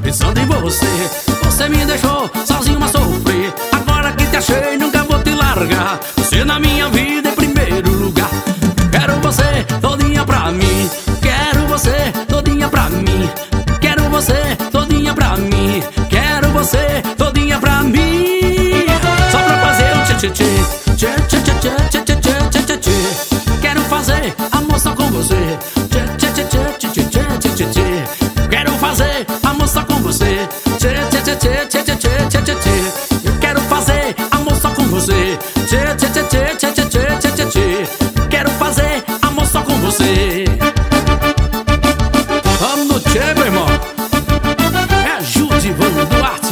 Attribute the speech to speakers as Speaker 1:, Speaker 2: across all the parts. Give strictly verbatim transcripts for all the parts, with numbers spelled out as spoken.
Speaker 1: pensando em você. Você me deixou sozinho a sofrer. Agora que te achei, nunca vou te largar. Você na minha vida em primeiro lugar. Quero você todinha pra mim. Quero você todinha pra mim. Quero você todinha pra mim. Quero você todinha pra mim. Só pra fazer um tchê-tchê-tchê. Tchê-tchê-tchê-tchê-tchê-tchê-tchê. Quero fazer amor só com você. Tchê-tchê-tchê-tchê-tchê-tchê-tchê. Quero fazer amor só com você. Tchê-tchê-tchê-tchê-tchê-tchê-tchê. Eu quero fazer amor só com você. Tchê-tchê-tchê-tchê-tchê-tchê-tchê. Quero fazer amor só com você. Vamos no tchê, meu irmão. É Judivan Duarte.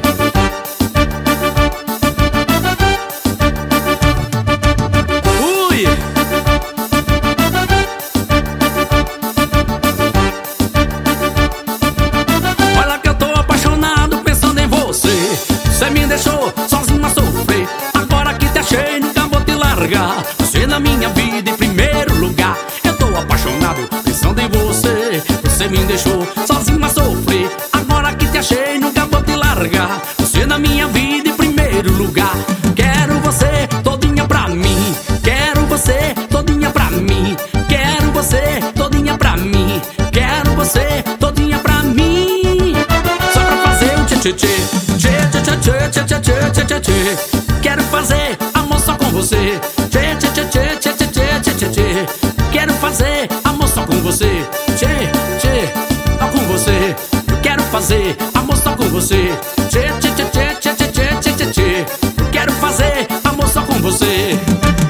Speaker 1: Você me deixou sozinho a sofrer. Agora que te achei, nunca vou te largar. Você na minha vida em primeiro lugar. Eu tô apaixonado, pensando em você. Você me deixou sozinho a sofrer. Agora que te achei, nunca vou te largar. Você na minha vida em primeiro lugar. Quero você todinha pra mim. Quero você todinha pra mim. Quero você todinha pra mim. Quero você todinha pra mim. Só pra fazer um tchê-tchê-tchê. Tchê-tchê-tchê-tchê-tchê-tchê-tchê. Quero fazer amor só com você. Tchê-tchê-tchê-tchê-tchê-tchê-tchê. Quero fazer amor só com você. Tchê-tchê, só com você. Eu quero fazer amor só com você. Tchê-tchê-tchê-tchê-tchê-tchê-tchê. Quero fazer amor só com você.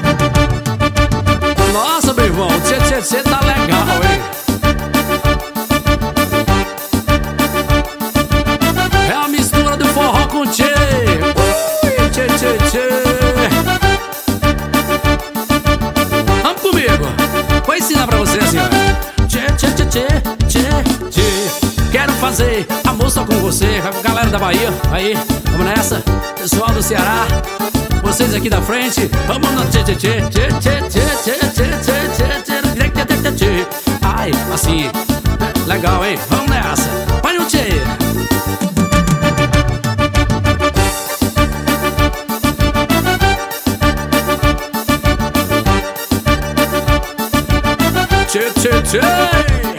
Speaker 1: Nossa, meu irmão, tchê-tchê-tchê tá legal, hein? É a mistura do forró com tchê. Ui, tchê, tchê, tchê. Vamos comigo. Vou ensinar pra você assim, ó. Tchê, tchê, tchê, tchê, tchê, tchê. Quero fazer amor só com você. Vai com a galera da Bahia. Aí, vamos nessa. Pessoal do Ceará, vocês aqui da frente. Vamos no tchê, tchê, tchê, tchê, tchê, tchê, tchê, tchê, tchê, tchê, tchê, tchê, tchê. Ai, assim. Legal, hein? Vamos nessa. Vai no tchê. Tchê, tchê, tchê.